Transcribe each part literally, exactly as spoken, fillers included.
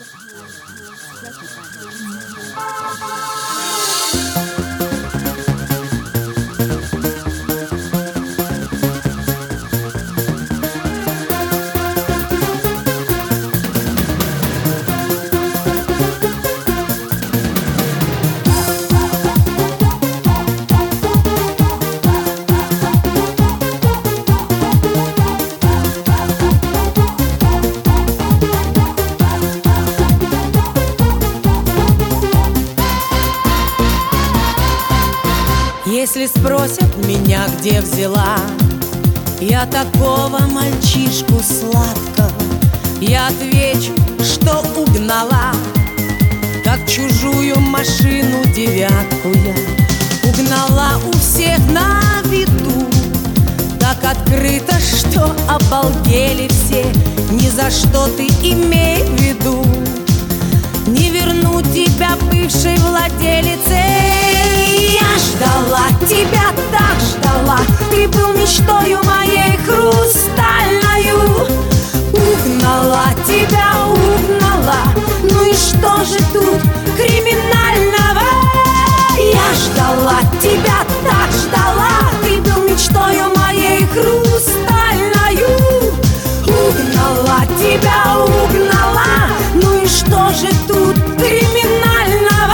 Если спросят меня, где взяла я такого мальчишку сладкого, я отвечу, что угнала, как чужую машину девятку я угнала у всех на виду. Так открыто, что обалдели все, ни за что ты имей в виду. Не верну тебя бывшей владелице. Я ждала тебя, так ждала, ты был мечтою моей хрустальною. Угнала тебя, угнала, ну и что же тут криминального? Я ждала тебя, так ждала, ты был мечтою моей хрустальною. Угнала тебя, угнала, ну и что же тут криминального?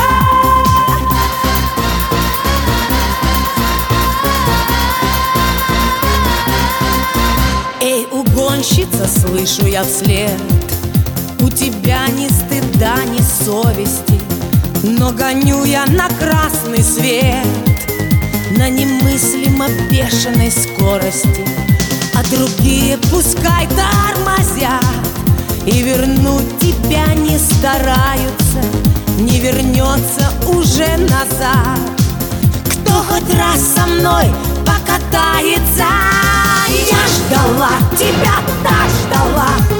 Эй, угонщица, слышу я вслед, у тебя ни стыда, ни совести, но гоню я на красный свет на немыслимо бешеной скорости, а другие пускай тормозят и вернуть тебя не стараются, не вернется уже назад. Кто хоть раз со мной покатается? Я ждала тебя, так ждала,